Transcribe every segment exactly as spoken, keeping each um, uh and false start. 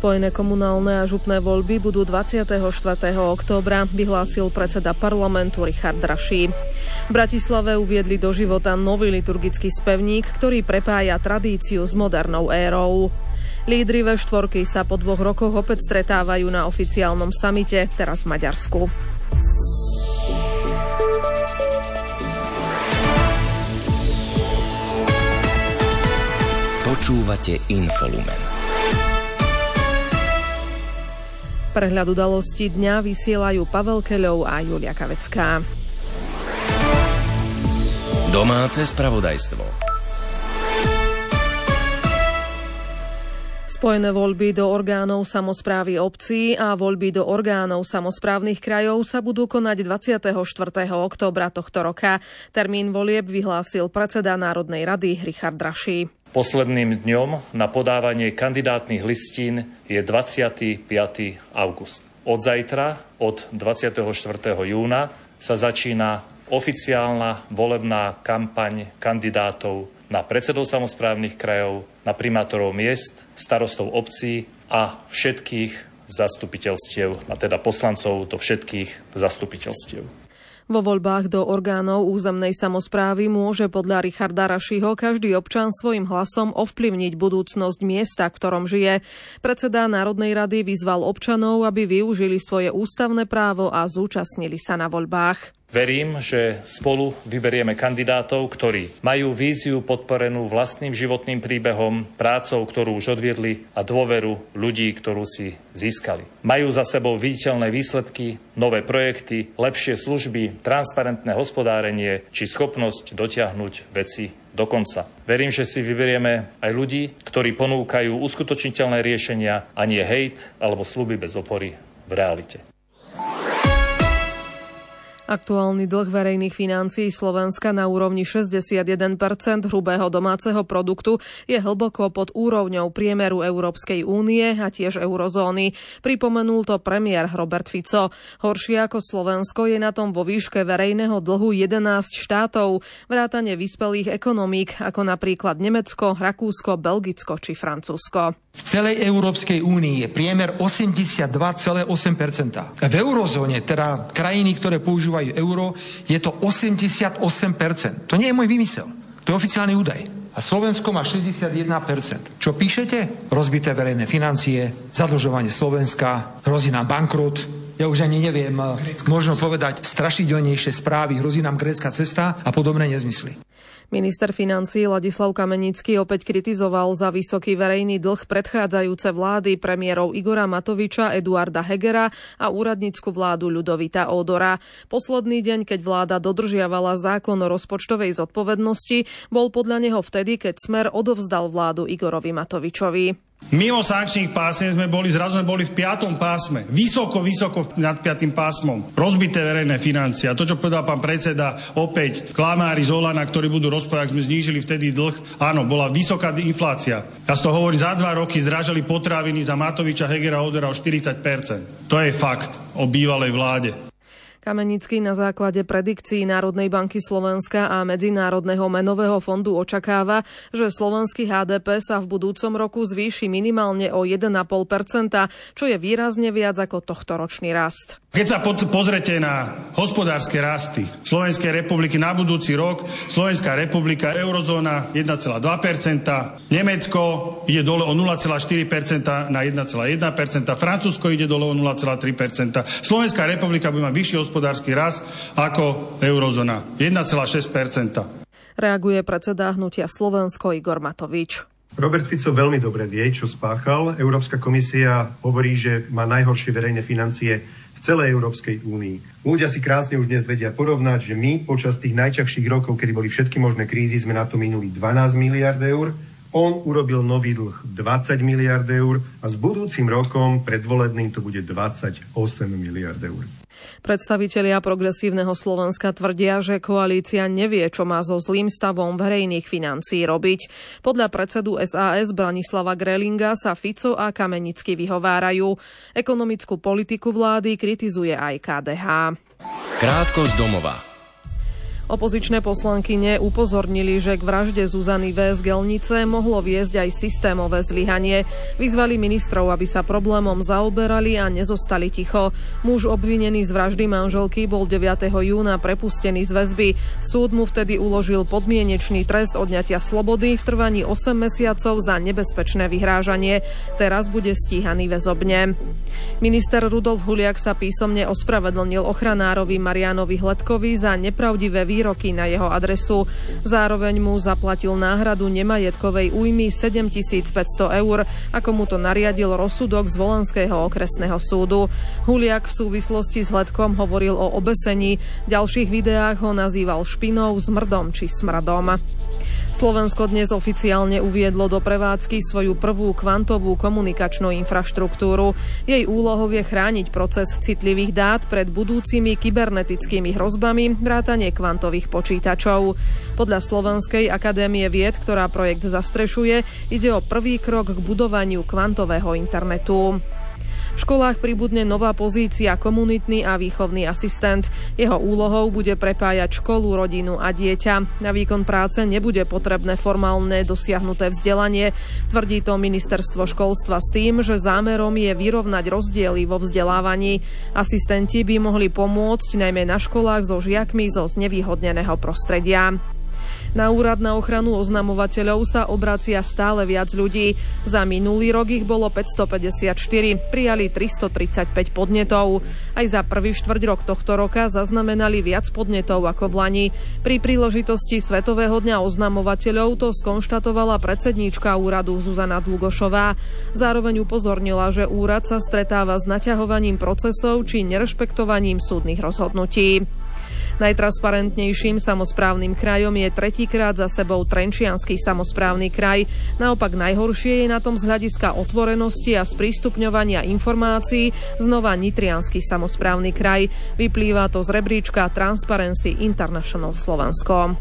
Spojené komunálne a župné voľby budú dvadsiateho štvrtého októbra, vyhlásil predseda parlamentu Richard Raši. V Bratislave uviedli do života nový liturgický spevník, ktorý prepája tradíciu s modernou érou. Lídri vé štyri sa po dvoch rokoch opäť stretávajú na oficiálnom samite, teraz v Maďarsku. Počúvate Infolumen. Prehľad udalostí dňa vysielajú Pavel Keľov a Julia Kavecká. Domáce spravodajstvo. Spojené voľby do orgánov samosprávy obcí a voľby do orgánov samosprávnych krajov sa budú konať dvadsiateho štvrtého októbra tohto roka. Termín volieb vyhlásil predseda Národnej rady Richard Raši. Posledným dňom na podávanie kandidátnych listín je dvadsiateho piateho augusta. Od zajtra, od dvadsiateho štvrtého júna, sa začína oficiálna volebná kampaň kandidátov na predsedov samosprávnych krajov, na primátorov miest, starostov obcí a všetkých zastupiteľstiev, a teda poslancov do všetkých zastupiteľstiev. Vo voľbách do orgánov územnej samosprávy môže podľa Richarda Rašiho každý občan svojim hlasom ovplyvniť budúcnosť miesta, v ktorom žije. Predseda Národnej rady vyzval občanov, aby využili svoje ústavné právo a zúčastnili sa na voľbách. Verím, že spolu vyberieme kandidátov, ktorí majú víziu podporenú vlastným životným príbehom, prácou, ktorú už odviedli, a dôveru ľudí, ktorú si získali. Majú za sebou viditeľné výsledky, nové projekty, lepšie služby, transparentné hospodárenie či schopnosť dotiahnuť veci do konca. Verím, že si vyberieme aj ľudí, ktorí ponúkajú uskutočniteľné riešenia a nie hejt alebo sľuby bez opory v realite. Aktuálny dlh verejných financií Slovenska na úrovni šesťdesiatjeden percent hrubého domáceho produktu je hlboko pod úrovňou priemeru Európskej únie a tiež eurozóny. Pripomenul to premiér Robert Fico. Horšie ako Slovensko je na tom vo výške verejného dlhu jedenásť štátov, vrátane vyspelých ekonomík ako napríklad Nemecko, Rakúsko, Belgicko či Francúzsko. V celej Európskej únii je priemer osemdesiatdva celé osem percenta. V eurozóne, teda krajiny, ktoré používajú euro, je to osemdesiatosem percent. To nie je môj vymysel. To je oficiálny údaj. A Slovensko má šesťdesiatjeden percent. Čo píšete? Rozbité verejné financie, zadlžovanie Slovenska, hrozí nám bankrot. Ja už ani neviem, Grécka možno cesta. Povedať strašidelnejšie správy, hrozí nám grécka cesta a podobné nezmysly. Minister financií Ladislav Kamenický opäť kritizoval za vysoký verejný dlh predchádzajúce vlády premiérov Igora Matoviča, Eduarda Hegera a úradnícku vládu Ľudovita Ódora. Posledný deň, keď vláda dodržiavala zákon o rozpočtovej zodpovednosti, bol podľa neho vtedy, keď Smer odovzdal vládu Igorovi Matovičovi. Mimo sankčných pásiem sme boli, zrazu sme boli v piatom pásme. Vysoko, vysoko nad piatým pásmom. Rozbité verejné financie. A to, čo povedal pán predseda, opäť klamári z Olana, ktorí budú rozprávať, sme znížili vtedy dlh. Áno, bola vysoká inflácia. Ja to hovorím, za dva roky zdražali potraviny za Matoviča, Hegera, Ódora o štyridsať percent. To je fakt o bývalej vláde. Kamenický na základe predikcií Národnej banky Slovenska a Medzinárodného menového fondu očakáva, že slovenský há dé pé sa v budúcom roku zvýši minimálne o jeden celá päť percenta, čo je výrazne viac ako tohtoročný rast. Keď sa pozrete na hospodárske rasty Slovenskej republiky na budúci rok, Slovenská republika, eurozóna jeden celá dva percenta, Nemecko ide dole o nula celá štyri percenta na jeden celá jeden percenta, Francúzsko ide dole o nula celá tri percenta. Slovenská republika bude mať vyšší hospodársky rast ako eurozóna jeden celá šesť percenta. Reaguje predseda hnutia Slovensko Igor Matovič. Robert Fico veľmi dobre vie, čo spáchal. Európska komisia hovorí, že má najhoršie verejné financie v celej Európskej únii. Ľudia si krásne už dnes vedia porovnať, že my počas tých najťažších rokov, kedy boli všetky možné krízy, sme na to minuli dvanásť miliárd eur. On urobil nový dlh dvadsať miliárd eur a s budúcim rokom predvolebným to bude dvadsaťosem miliárd eur. Predstavitelia Progresívneho Slovenska tvrdia, že koalícia nevie, čo má so zlým stavom verejných financií robiť. Podľa predsedu es a es Branislava Grelinga sa Fico a Kamenický vyhovárajú. Ekonomickú politiku vlády kritizuje aj ká dé há. Krátko z domova. Opozičné poslankyne upozornili, že k vražde Zuzany vé z Gelnice mohlo viesť aj systémové zlyhanie. Vyzvali ministrov, aby sa problémom zaoberali a nezostali ticho. Muž obvinený z vraždy manželky bol deviateho júna prepustený z väzby. Súd mu vtedy uložil podmienečný trest odňatia slobody v trvaní osem mesiacov za nebezpečné vyhrážanie. Teraz bude stíhaný väzobne. Minister Rudolf Huliak sa písomne ospravedlnil ochranárovi Marianovi Hledkovi za nepravdivé výroky na jeho adresu. Zároveň mu zaplatil náhradu nemajetkovej újmy sedemtisícpäťsto eur, ako mu to nariadil rozsudok z Volenského okresného súdu. Huliak v súvislosti s Hledkom hovoril o obesení, v ďalších videách ho nazýval špinou, zmrdom či smradom. Slovensko dnes oficiálne uviedlo do prevádzky svoju prvú kvantovú komunikačnú infraštruktúru. Jej úlohou je chrániť proces citlivých dát pred budúcimi kybernetickými hrozbami vrátane kvantových počítačov. Podľa Slovenskej akadémie vied, ktorá projekt zastrešuje, ide o prvý krok k budovaniu kvantového internetu. V školách pribudne nová pozícia komunitný a výchovný asistent. Jeho úlohou bude prepájať školu, rodinu a dieťa. Na výkon práce nebude potrebné formálne dosiahnuté vzdelanie. Tvrdí to ministerstvo školstva s tým, že zámerom je vyrovnať rozdiely vo vzdelávaní. Asistenti by mohli pomôcť najmä na školách so žiakmi zo znevýhodneného prostredia. Na úrad na ochranu oznamovateľov sa obracia stále viac ľudí. Za minulý rok ich bolo päťstopäťdesiatštyri, prijali tristotridsaťpäť podnetov. Aj za prvý štvrťrok tohto roka zaznamenali viac podnetov ako v lani. Pri príležitosti Svetového dňa oznamovateľov to skonštatovala predsedníčka úradu Zuzana Dlugošová. Zároveň upozornila, že úrad sa stretáva s naťahovaním procesov či nerešpektovaním súdnych rozhodnutí. Najtransparentnejším samosprávnym krajom je tretíkrát za sebou Trenčiansky samosprávny kraj. Naopak najhoršie je na tom z hľadiska otvorenosti a sprístupňovania informácií znova Nitriansky samosprávny kraj. Vyplýva to z rebríčka Transparency International Slovensko.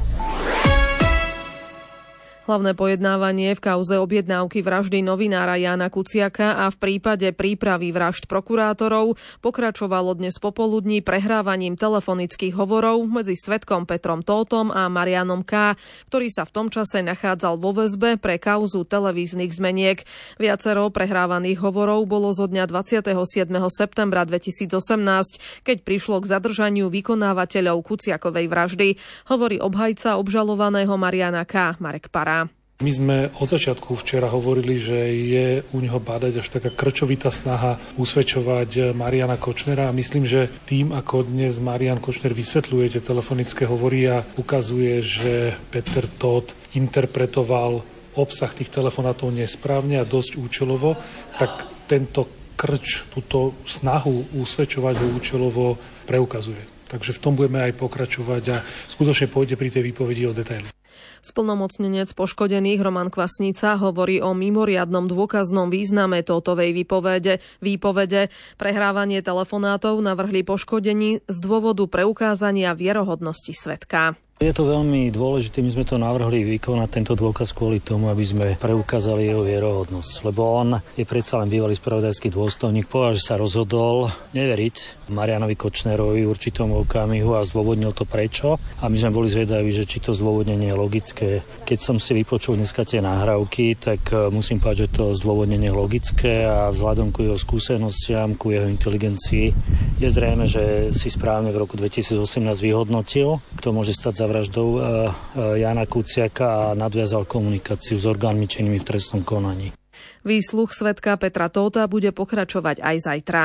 Hlavné pojednávanie v kauze objednávky vraždy novinára Jána Kuciaka a v prípade prípravy vražd prokurátorov pokračovalo dnes popoludní prehrávaním telefonických hovorov medzi svedkom Petrom Tótom a Marianom K., ktorý sa v tom čase nachádzal vo väzbe pre kauzu televíznych zmeniek. Viacero prehrávaných hovorov bolo zo dňa dvadsiateho siedmeho septembra dvetisícosemnásť, keď prišlo k zadržaniu vykonávateľov Kuciakovej vraždy, hovorí obhajca obžalovaného Mariana K. Marek Para. My sme od začiatku včera hovorili, že je u neho bádať až taká krčovitá snaha usvedčovať Mariana Kočnera a myslím, že tým, ako dnes Marian Kočner vysvetľuje tie telefonické hovory a ukazuje, že Peter Tóth interpretoval obsah tých telefonátov nesprávne a dosť účelovo, tak tento krč, túto snahu usvedčovať ho účelovo preukazuje. Takže v tom budeme aj pokračovať a skutočne pôjde pri tej výpovedi o detaily. Splnomocnenec poškodených Roman Kvasnica hovorí o mimoriadnom dôkaznom význame Tóthovej výpovede. výpovede. Prehrávanie telefonátov navrhli poškodení z dôvodu preukázania vierohodnosti svedka. Je to veľmi dôležité, my sme to navrhli vykonať tento dôkaz kvôli tomu, aby sme preukázali jeho vierohodnosť. Lebo on je predsa len bývalý spravodajský dôstojník, povedal, že sa rozhodol neveriť Marianovi Kočnerovi v určitom okamihu a zdôvodnil to prečo. A my sme boli zvedaví, že či to zdôvodnenie je logické. Keď som si vypočul dneska tie nahrávky, tak musím povedať, že to zdôvodnenie je logické a vzhľadom ku jeho skúsenostiam, ku jeho inteligencii je zrejme, že si správne v roku dvetisícosemnásť vyhodnotil, kto môže stať za vraždou Jána Kuciaka a nadviazal komunikáciu s orgánmi činnými v trestnom konaní. Výsluch svedka Petra Tóta bude pokračovať aj zajtra.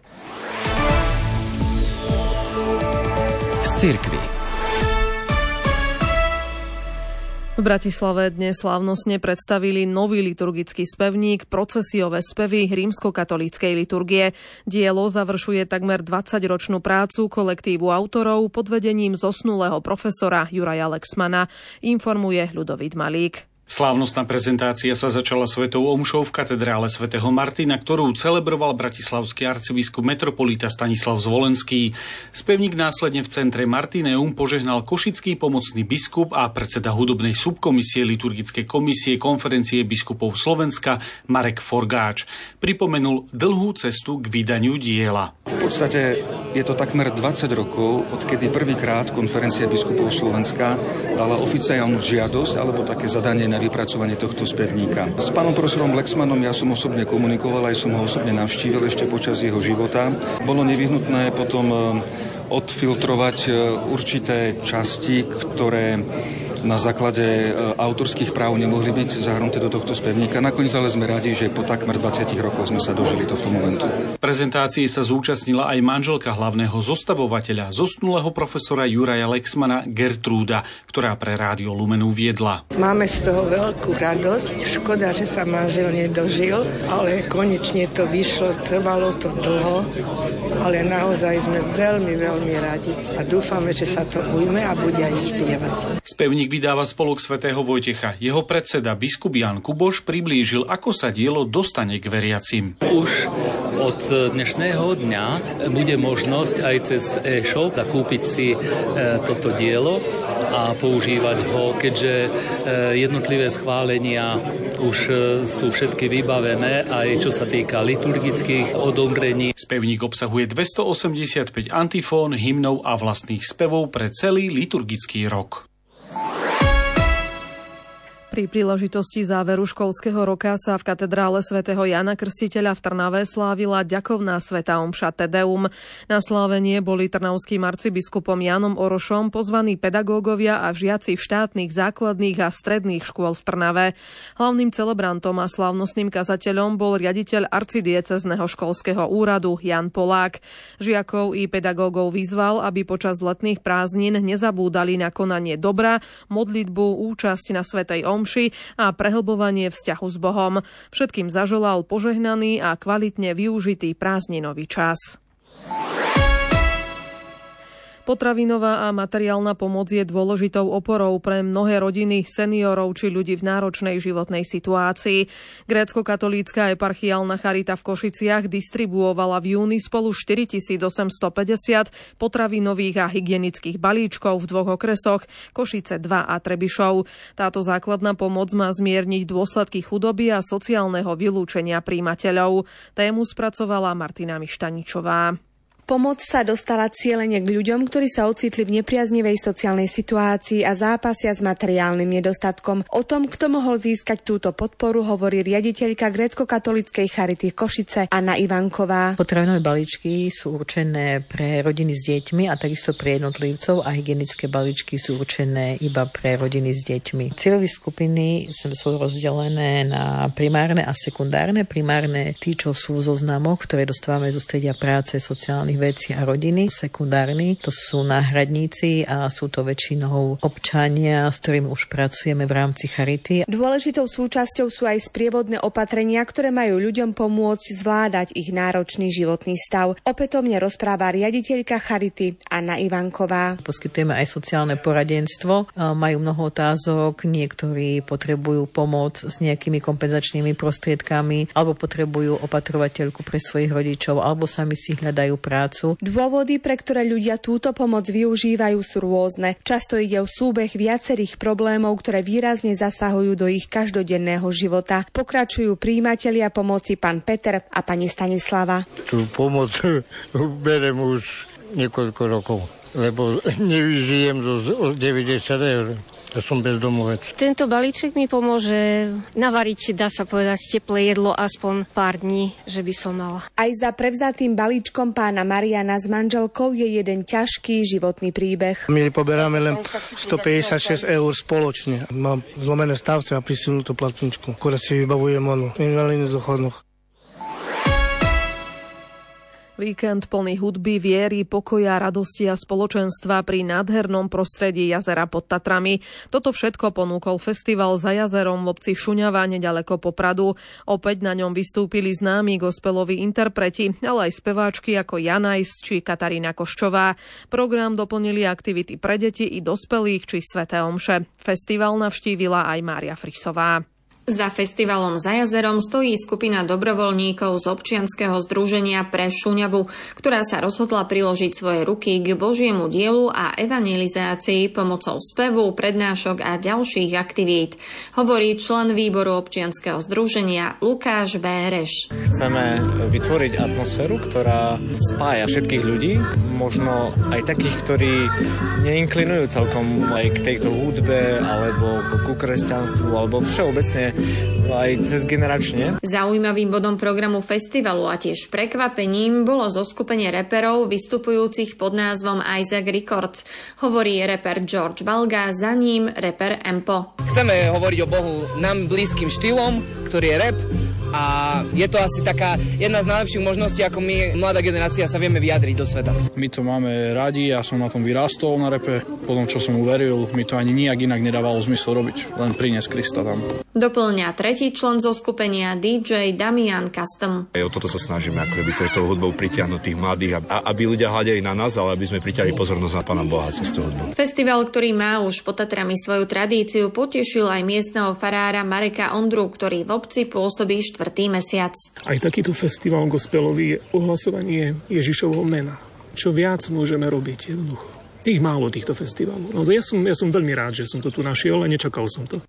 Z cirkvi. V Bratislave dnes slávnostne predstavili nový liturgický spevník Procesiové spevy rímskokatolíckej liturgie. Dielo završuje takmer dvadsaťročnú prácu kolektívu autorov pod vedením zosnulého profesora Juraja Lexmana, informuje Ľudovít Malík. Slávnostná prezentácia sa začala svetou omšou v katedrále svätého Martina, ktorú celebroval bratislavský arcibiskup metropolita Stanislav Zvolenský. Spevník následne v centre Martineum požehnal košický pomocný biskup a predseda hudobnej subkomisie liturgickej komisie Konferencie biskupov Slovenska Marek Forgáč. Pripomenul dlhú cestu k vydaniu diela. V podstate je to takmer dvadsať rokov, odkedy prvýkrát Konferencia biskupov Slovenska dala oficiálnu žiadosť alebo také zadanie na vypracovanie tohto spevníka. S pánom profesorom Lexmanom ja som osobne komunikoval, aj som ho osobne navštívil ešte počas jeho života. Bolo nevyhnutné potom odfiltrovať určité časti, ktoré na základe autorských práv nemohli byť zahrnuté do tohto spevníka. Nakoniec ale sme radi, že po takmer dvadsiatich rokoch sme sa dožili tohto momentu. Prezentácii sa zúčastnila aj manželka hlavného zostavovateľa, zosnulého profesora Juraja Lexmana Gertrúda, ktorá pre Rádio Lumen uviedla. Máme z toho veľkú radosť. Škoda, že sa manžel nedožil, ale konečne to vyšlo, trvalo to dlho, ale naozaj sme veľmi, veľmi radi a dúfame, že sa to ujme a bude aj spievať. Spevník vydáva spolok svätého Vojtecha. Jeho predseda biskup Ján Kuboš priblížil, ako sa dielo dostane k veriacim. Už od dnešného dňa bude možnosť aj cez e-shop kúpiť si toto dielo a používať ho, keďže jednotlivé schválenia už sú všetky vybavené, aj čo sa týka liturgických odobrení. Spevník obsahuje dvestoosemdesiatpäť antifón, hymnov a vlastných spevov pre celý liturgický rok. Pri príležitosti záveru školského roka sa v katedrále svätého Jana Krstiteľa v Trnave slávila ďakovná svätá omša Te Deum. Na slávenie boli trnavským arcibiskupom Jánom Orošom pozvaní pedagógovia a žiaci štátnych základných a stredných škôl v Trnave. Hlavným celebrantom a slávnostným kazateľom bol riaditeľ arcidiecezneho školského úradu Jan Polák. Žiakov i pedagógov vyzval, aby počas letných prázdnin nezabúdali na konanie dobra, modlitbu, účasť na svätej omši a prehlbovanie vzťahu s Bohom. Všetkým zaželal požehnaný a kvalitne využitý prázdninový čas. Potravinová a materiálna pomoc je dôležitou oporou pre mnohé rodiny, seniorov či ľudí v náročnej životnej situácii. Grécko-katolícka eparchiálna charita v Košiciach distribuovala v júni spolu štyritisícosemstopäťdesiat potravinových a hygienických balíčkov v dvoch okresoch Košice dva a Trebišov. Táto základná pomoc má zmierniť dôsledky chudoby a sociálneho vylúčenia prijímateľov. Tému spracovala Martina Mištaničová. Pomoc sa dostala cielene k ľuďom, ktorí sa ocitli v nepriaznivej sociálnej situácii a zápasia s materiálnym nedostatkom. O tom, kto mohol získať túto podporu, hovorí riaditeľka grécko-katolíckej charity Košice Anna Ivanková. Potravinové balíčky sú určené pre rodiny s deťmi a takisto pre jednotlivcov a hygienické balíčky sú určené iba pre rodiny s deťmi. Cieľové skupiny sú rozdelené na primárne a sekundárne. Primárne tí, čo sú v zoznamoch, ktoré dostávame zo stredia práce, sociálnych veci a rodiny. Sekundárni, to sú náhradníci a sú to väčšinou občania, s ktorými už pracujeme v rámci charity. Dôležitou súčasťou sú aj sprievodné opatrenia, ktoré majú ľuďom pomôcť zvládať ich náročný životný stav. Opätovne rozpráva riaditeľka charity Anna Ivanková. Poskytujeme aj sociálne poradenstvo. Majú mnoho otázok, niektorí potrebujú pomoc s nejakými kompenzačnými prostriedkami, alebo potrebujú opatrovateľku pre svojich rodičov, alebo sami si hľadajú prácu. Dôvody, pre ktoré ľudia túto pomoc využívajú, sú rôzne. Často ide o súbeh viacerých problémov, ktoré výrazne zasahujú do ich každodenného života. Pokračujú prijímatelia pomoci pán Peter a pani Stanislava. Tú pomoc berem už niekoľko rokov, lebo nevyžijem zo deväťdesiat eur. Ja som bezdomovec. Tento balíček mi pomôže navariť, dá sa povedať, teplé jedlo aspoň pár dní, že by som mala. Aj za prevzatým balíčkom pána Mariana s manželkou je jeden ťažký životný príbeh. My poberáme len stopäťdesiatšesť eur spoločne. Mám zlomené stavce a prisilnutú platničku, ktorá si vybavujem onu. Invalidný dôchodok. Víkend plný hudby, viery, pokoja, radosti a spoločenstva pri nádhernom prostredí jazera pod Tatrami. Toto všetko ponúkol festival Za jazerom v obci Šuňava nedaleko Popradu. Opäť na ňom vystúpili známi gospeloví interpreti, ale aj speváčky ako Janajs či Katarína Koščová. Program doplnili aktivity pre deti i dospelých či sväté omše. Festival navštívila aj Mária Frisová. Za festivalom Za jazerom stojí skupina dobrovoľníkov z občianskeho združenia pre Šuňavu, ktorá sa rozhodla priložiť svoje ruky k Božiemu dielu a evangelizácii pomocou spevu, prednášok a ďalších aktivít, hovorí člen výboru občianskeho združenia Lukáš Béreš. Chceme vytvoriť atmosféru, ktorá spája všetkých ľudí, možno aj takých, ktorí neinklinujú celkom aj k tejto hudbe alebo ku kresťanstvu alebo všeobecne aj cez generačne. Zaujímavým bodom programu festivalu a tiež prekvapením bolo zoskupenie reperov vystupujúcich pod názvom Isaac Records. Hovorí reper George Balga, za ním reper Empo. Chceme hovoriť o Bohu nám blízkym štýlom, ktorý je rap, a je to asi taká jedna z najlepších možností, ako my, mladá generácia, sa vieme vyjadriť do sveta. My to máme radi, ja som na tom vyrástol na repe, potom čo som uveril, mi to ani nijak inak nedávalo zmysel robiť, len priniesť Krista tam. Doplňa tretí člen zo skupenia dý džej Damian Custom. O toto sa snažíme, ako by to tou hudbou pritiahnuť tých mladých, a aby ľudia hľadeli na nás, ale aby sme pritiahli pozornosť na Pána Boha cez tú hudbu. Festival, ktorý má už pod Tatrami svoju tradíciu, potešil aj miestneho farára Mareka Ondru, ktorý v obci pôsobí štvrtý mesiac. Aj takýto festival gospelový je ohlasovanie Ježišovho mena. Čo viac môžeme robiť jednoducho. Tých málo týchto festivalov. No, ja, som, ja som veľmi rád, že som to tu našiel a nečakal som to.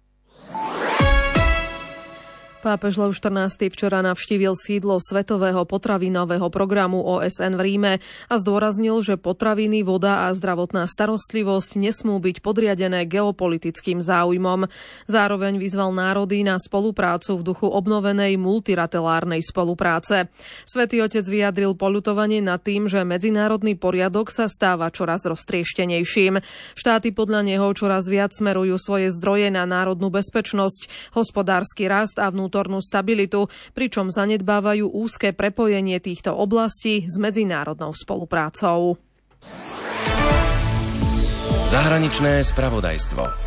Pápež Lev štrnásty včera navštívil sídlo Svetového potravinového programu ó es en v Ríme a zdôraznil, že potraviny, voda a zdravotná starostlivosť nesmú byť podriadené geopolitickým záujmom. Zároveň vyzval národy na spoluprácu v duchu obnovenej multilaterálnej spolupráce. Svätý Otec vyjadril poľutovanie nad tým, že medzinárodný poriadok sa stáva čoraz roztrieštenejším. Štáty podľa neho čoraz viac smerujú svoje zdroje na národnú bezpečnosť, hospodársky rast a vnútorný vnútornú stabilitu, pričom zanedbávajú úzke prepojenie týchto oblastí s medzinárodnou spoluprácou. Zahraničné spravodajstvo.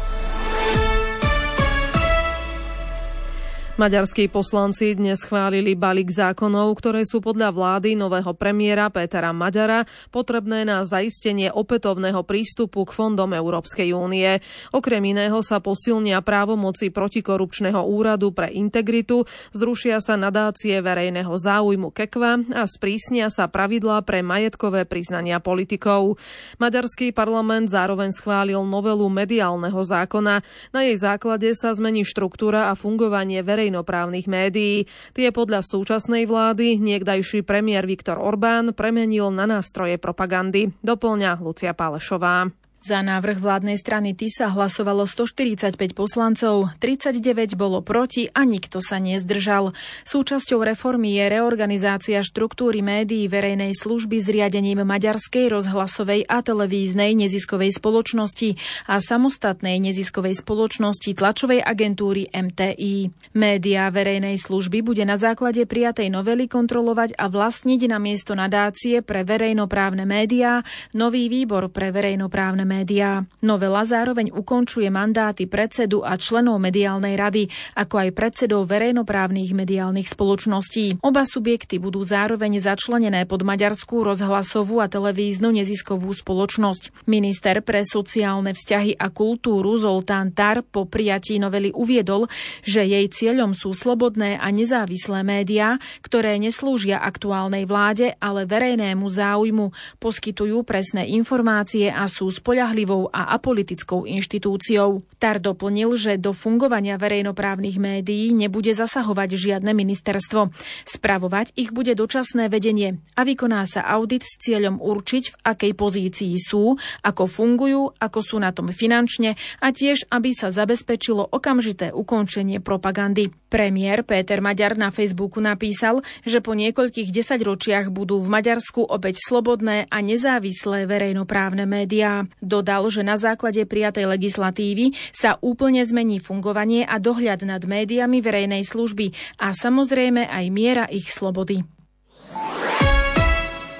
Maďarskí poslanci dnes schválili balík zákonov, ktoré sú podľa vlády nového premiéra Pétera Maďara potrebné na zaistenie opätovného prístupu k fondom Európskej únie. Okrem iného sa posilnia právomoci protikorupčného úradu pre integritu, zrušia sa nadácie verejného záujmu KEKVA a sprísnia sa pravidlá pre majetkové priznania politikov. Maďarský parlament zároveň schválil novelu mediálneho zákona. Na jej základe sa zmení štruktúra a fungovanie verejného verejnoprávnych médií. Tie podľa súčasnej vlády niekdajší premiér Viktor Orbán premenil na nástroje propagandy. Doplňa Lucia Pálešová. Za návrh vládnej strany TISA hlasovalo stoštyridsaťpäť poslancov, tridsaťdeväť bolo proti a nikto sa nezdržal. Súčasťou reformy je reorganizácia štruktúry médií verejnej služby zriadením Maďarskej rozhlasovej a televíznej neziskovej spoločnosti a samostatnej neziskovej spoločnosti tlačovej agentúry em té í. Média verejnej služby bude na základe prijatej novely kontrolovať a vlastniť namiesto nadácie pre verejnoprávne médiá nový výbor pre verejnoprávne médiá. Média. Novela zároveň ukončuje mandáty predsedu a členov mediálnej rady, ako aj predsedov verejnoprávnych mediálnych spoločností. Oba subjekty budú zároveň začlenené pod maďarskú rozhlasovú a televíznu neziskovú spoločnosť. Minister pre sociálne vzťahy a kultúru Zoltán Tar po prijatí novely uviedol, že jej cieľom sú slobodné a nezávislé médiá, ktoré neslúžia aktuálnej vláde, ale verejnému záujmu, poskytujú presné informácie a sú spoľahlivou a apolitickou inštitúciou. Tar doplnil, že do fungovania verejnoprávnych médií nebude zasahovať žiadne ministerstvo. Spravovať ich bude dočasné vedenie a vykoná sa audit s cieľom určiť, v akej pozícii sú, ako fungujú, ako sú na tom finančne a tiež, aby sa zabezpečilo okamžité ukončenie propagandy. Premiér Péter Maďar na Facebooku napísal, že po niekoľkých desaťročiach budú v Maďarsku opäť slobodné a nezávislé verejnoprávne médiá. Dodal, že na základe prijatej legislatívy sa úplne zmení fungovanie a dohľad nad médiami verejnej služby a samozrejme aj miera ich slobody.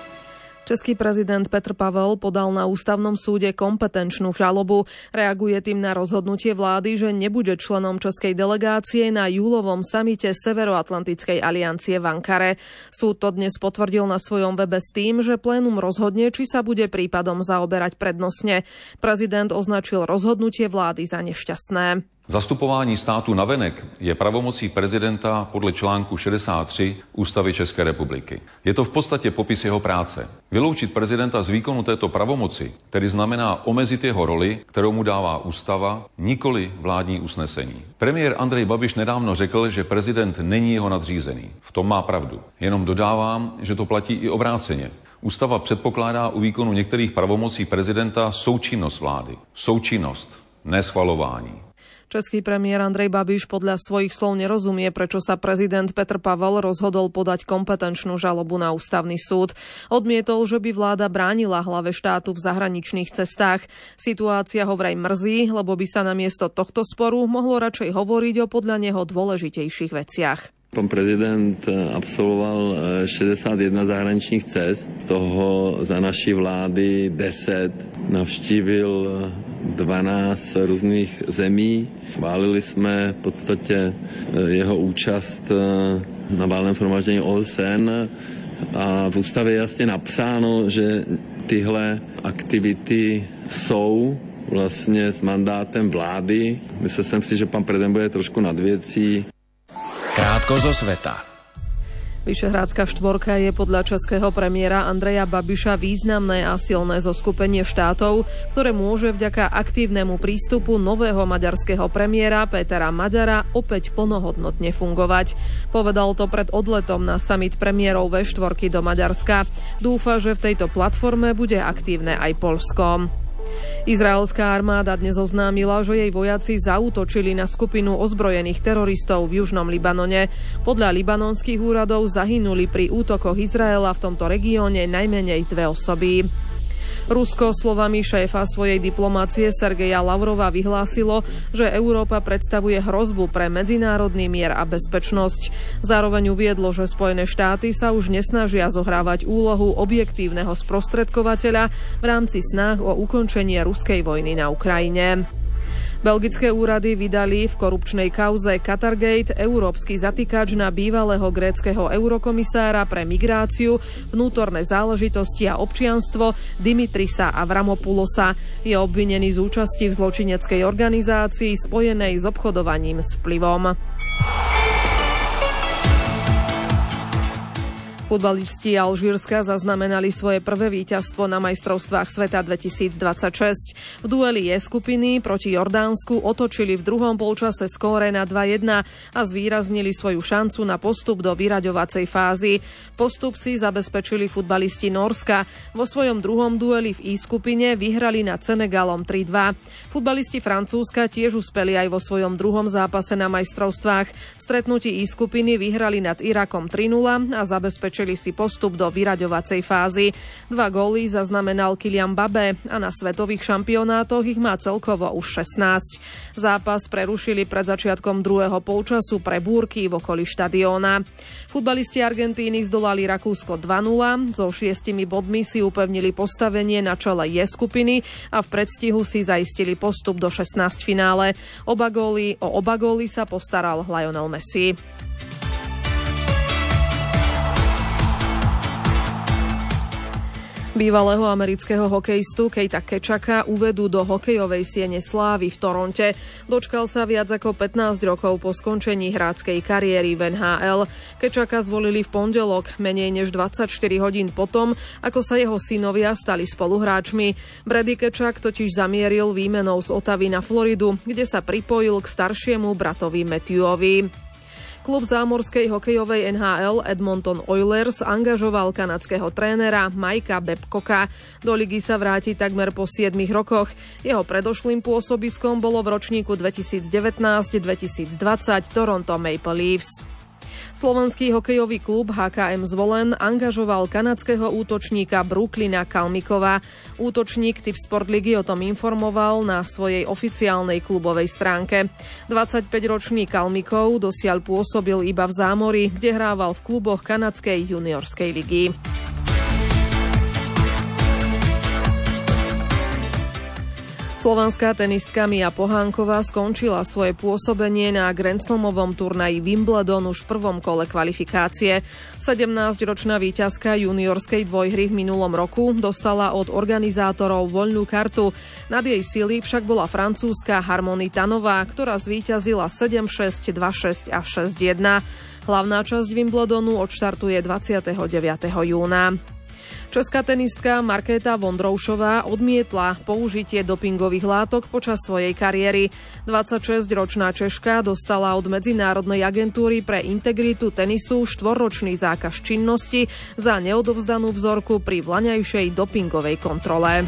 Český prezident Petr Pavel podal na ústavnom súde kompetenčnú žalobu. Reaguje tým na rozhodnutie vlády, že nebude členom českej delegácie na júlovom samite Severoatlantickej aliancie v Ankare. Súd to dnes potvrdil na svojom webe s tým, že plénum rozhodne, či sa bude prípadom zaoberať prednostne. Prezident označil rozhodnutie vlády za nešťastné. Zastupování státu navenek je pravomocí prezidenta podle článku šedesát tři Ústavy České republiky. Je to v podstatě popis jeho práce. Vyloučit prezidenta z výkonu této pravomoci tedy znamená omezit jeho roli, kterou mu dává ústava, nikoli vládní usnesení. Premiér Andrej Babiš nedávno řekl, že prezident není jeho nadřízený. V tom má pravdu. Jenom dodávám, že to platí i obráceně. Ústava předpokládá u výkonu některých pravomocí prezidenta součinnost vlády. Součinnost, neschvalování. Český premiér Andrej Babiš podľa svojich slov nerozumie, prečo sa prezident Petr Pavel rozhodol podať kompetenčnú žalobu na ústavný súd. Odmietol, že by vláda bránila hlave štátu v zahraničných cestách. Situácia ho vraj mrzí, lebo by sa namiesto tohto sporu mohlo radšej hovoriť o podľa neho dôležitejších veciach. Pan prezident absolvoval šedesát jedna zahraničních cest, z toho za naší vlády deset. Navštívil dvanáct různých zemí. Chválili jsme v podstatě jeho účast na valném shromáždění O S N a v ústavě je jasně napsáno, že tyhle aktivity jsou vlastně s mandátem vlády. Myslel jsem si, že pan prezident bude trošku nad věcí. Krátko zo sveta. Vyšehrádská štvorka je podľa českého premiéra Andreja Babiša významné a silné zoskupenie štátov, ktoré môže vďaka aktívnemu prístupu nového maďarského premiéra Pétera Maďara opäť plnohodnotne fungovať. Povedal to pred odletom na summit premiérov vé štyri do Maďarska. Dúfa, že v tejto platforme bude aktívne aj Poľsko. Izraelská armáda dnes oznámila, že jej vojaci zaútočili na skupinu ozbrojených teroristov v južnom Libanone. Podľa libanonských úradov zahynuli pri útokoch Izraela v tomto regióne najmenej dve osoby. Rusko slovami šéfa svojej diplomácie Sergeja Lavrova vyhlásilo, že Európa predstavuje hrozbu pre medzinárodný mier a bezpečnosť. Zároveň uviedlo, že Spojené štáty sa už nesnažia zohrávať úlohu objektívneho sprostredkovateľa v rámci snách o ukončenie ruskej vojny na Ukrajine. Belgické úrady vydali v korupčnej kauze Qatargate európsky zatýkač na bývalého gréckeho eurokomisára pre migráciu, vnútorné záležitosti a občianstvo Dimitrisa Avramopoulosa. Je obvinený z účasti v zločineckej organizácii spojenej s obchodovaním s vplyvom. Futbalisti Alžírska zaznamenali svoje prvé víťazstvo na majstrovstvách sveta dvetisícdvadsaťšesť. V dueli E skupiny proti Jordánsku otočili v druhom polčase skóre na dva jedna a zvýraznili svoju šancu na postup do vyraďovacej fázy. Postup si zabezpečili futbalisti Nórska. Vo svojom druhom dueli v I skupine vyhrali nad Senegalom tri dva. Futbalisti Francúzska tiež uspeli aj vo svojom druhom zápase na majstrovstvách. V stretnutí I skupiny vyhrali nad Irakom tri nula a zabezpečili Čili si postup do vyraďovacej fázy. Dva góly zaznamenal Kylian Mbappé a na svetových šampionátoch ich má celkovo už šestnásť. Zápas prerušili pred začiatkom druhého polčasu pre búrky v okolí štadióna. Futbalisti Argentíny zdolali Rakúsko dva nula, so šiestimi bodmi si upevnili postavenie na čele J skupiny a v predstihu si zaistili postup do šestnáctfinále. Oba góly, o oba góly sa postaral Lionel Messi. Bývalého amerického hokejistu Kejta Kečaka uvedú do hokejovej siene slávy v Toronte. Dočkal sa viac ako pätnásť rokov po skončení hráckej kariéry v en há el. Kečaka zvolili v pondelok, menej než dvadsaťštyri hodín potom, ako sa jeho synovia stali spoluhráčmi. Brady Kečak totiž zamieril výmenou z Ottavy na Floridu, kde sa pripojil k staršiemu bratovi Matthewovi. Klub zámorskej hokejovej en há el Edmonton Oilers angažoval kanadského trénera Mikea Babcocka. Do ligy sa vráti takmer po siedmich rokoch. Jeho predošlým pôsobiskom bolo v ročníku dvetisícdevätnásť dvetisícdvadsať Toronto Maple Leafs. Slovenský hokejový klub há ká em Zvolen angažoval kanadského útočníka Brooklyna Kalmikova. Útočník Tip Sport Ligy o tom informoval na svojej oficiálnej klubovej stránke. dvadsaťpäťročný Kalmikov dosiaľ pôsobil iba v Zámori, kde hrával v kluboch kanadskej juniorskej ligy. Slovenská tenistka Mia Pohánková skončila svoje pôsobenie na Grand Slamovom turnaji Wimbledon už v prvom kole kvalifikácie. sedemnásťročná víťazka juniorskej dvojhry v minulom roku dostala od organizátorov voľnú kartu. Nad jej sily však bola francúzska Harmonie Tanová, ktorá zvíťazila sedem šesť, dva šesť a šesť jedna. Hlavná časť Wimbledonu odštartuje dvadsiateho deviateho júna. Česká tenistka Markéta Vondroušová odmietla použitie dopingových látok počas svojej kariéry. dvadsaťšesťročná Češka dostala od Medzinárodnej agentúry pre integritu tenisu štvorročný zákaz činnosti za neodovzdanú vzorku pri vlaňajšej dopingovej kontrole.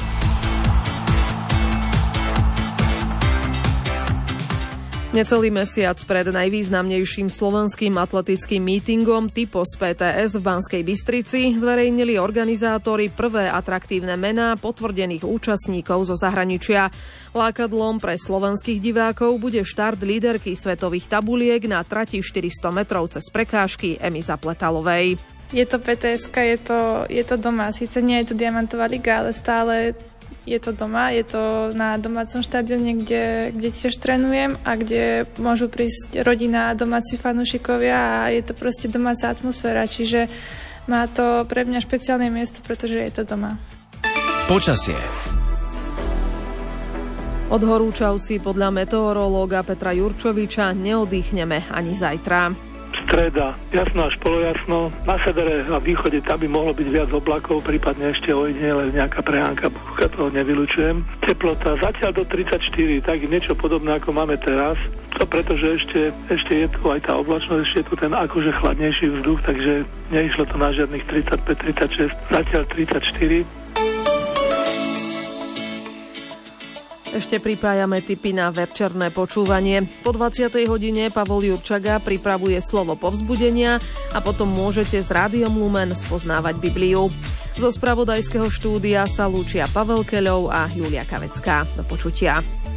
Necelý mesiac pred najvýznamnejším slovenským atletickým mítingom Typos pé té es v Banskej Bystrici zverejnili organizátori prvé atraktívne mená potvrdených účastníkov zo zahraničia. Lákadlom pre slovenských divákov bude štart líderky svetových tabuliek na trati štyristo metrov cez prekážky Emy Zapletalovej. Je to pé té eska, je to, je to doma. Sice nie je to Diamantová liga, ale stále je to doma, je to na domácom štadióne, kde, kde tiež trénujem a kde môžu prísť rodina a domáci fanúšikovia a je to proste domáca atmosféra, čiže má to pre mňa špeciálne miesto, pretože je to doma. Počasie. Od horúčav si podľa meteorológa Petra Jurčoviča neodýchneme ani zajtra. Streda, jasno až polojasno. Na severe a východe tam by mohlo byť viac oblakov, prípadne ešte ojedinele nejaká prehánka, pokiaľ toho nevylučujem. Teplota zatiaľ do tridsaťštyri, tak niečo podobné ako máme teraz. To pretože ešte, ešte je tu aj tá oblačnosť, ešte je tu ten akože chladnejší vzduch, takže neišlo to na žiadnych tridsaťpäť tridsaťšesť, zatiaľ tridsaťštyri. Ešte pripájame tipy na večerné počúvanie. Po dvadsiatej hodine Pavol Jurčaga pripravuje slovo povzbudenia a potom môžete s Rádiom Lumen spoznávať Bibliu. Zo spravodajského štúdia sa lúčia Pavel Keľov a Julia Kavecká. Do počutia.